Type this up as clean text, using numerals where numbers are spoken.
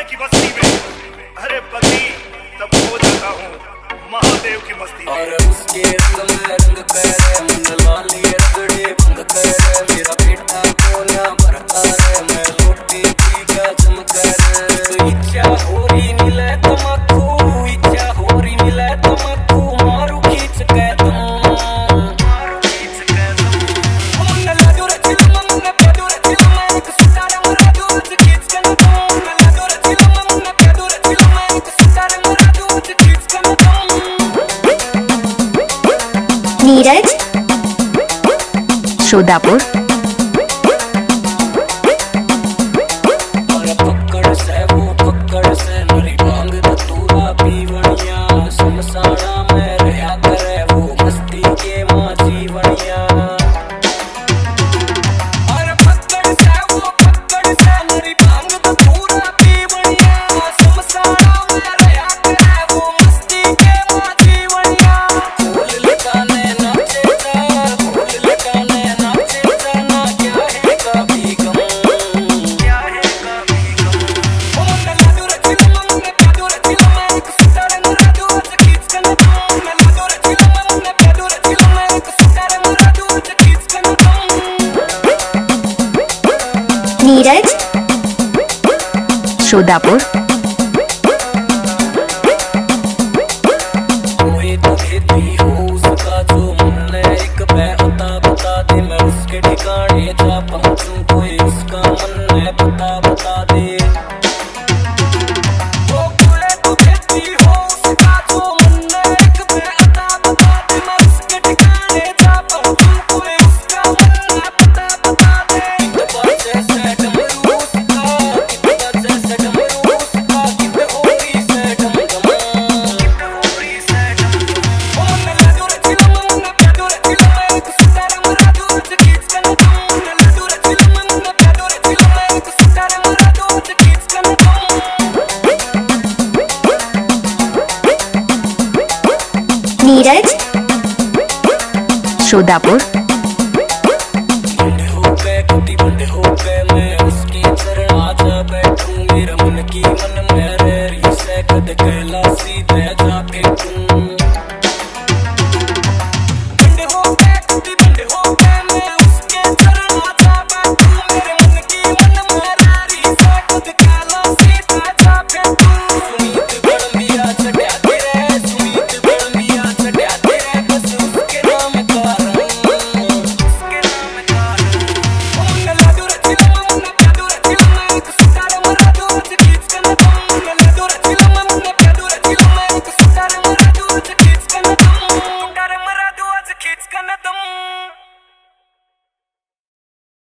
की बस्ती में, अरे पति तब खो जाता हूँ महादेव की मस्ती में। और उसके रंग में रंग कर मन लाली रगड़े भंग कर मेरा बेटा कोना भरता है मैं लोटी की का चमकर इच्छा होरी मिले तमकू इच्छा होरी मिले तमकू मारू खींच के तुम मारू खींच के तुम मन लागो रे चिल मन प्यादो रे चिल मैं एक सितारा मरा दो खींच के तुम मन लागो रे चिल मन प्यादो रे चिल मैं एक सितारा मरा दो खींच के तुम। नीरज शोदापुर और पकड़ से वो पकड़ से मेरी मांग धतूरा पीवनिया समसाना में रहा करे वो मस्ती के माँ जीवनिया और पकड़ से वो पकड़ से मेरी मांग धतूरा पीवनिया समसाना में रहा करे वो मस्ती के माँ जीवनिया फूल लटाने नाचेगा फूल लटाने नाचेगा ना क्या है कभी गम क्या है कभी गम मन लागो रे चिल मन प्यादो रे चिल मैं एक सितारा मरा दो खींच के तुम मन लागो रे चिल मन प्यादो रे चिल मैं एक सितारा मरा दो खींच के तुम। नीरज शोदापुर कोई तो खेती हो उसका जो मन है एक बता दे मैं उसके ठिकाने जा पहुंचूं कोई उसका मन है बता दे ओ कोई तो खेती हो उसका जो मन है एक बता दे मैं उसके ठिकाने जा पहुंचूं कोई उसका मन है बता दे कितने बजे से डमरू उसका कितने बजे से डमरू उसका कितने होरी से डमडम कितने होरी से डमडम मन लागो रे चिल मन प्यादो रे चिल मैं एक सितारा मरा दो खींच के तुम मन लागो रे चिल मन प्यादो रे चिल मैं एक सितारा मरा दो खींच के तुम। नीरज शोदापुर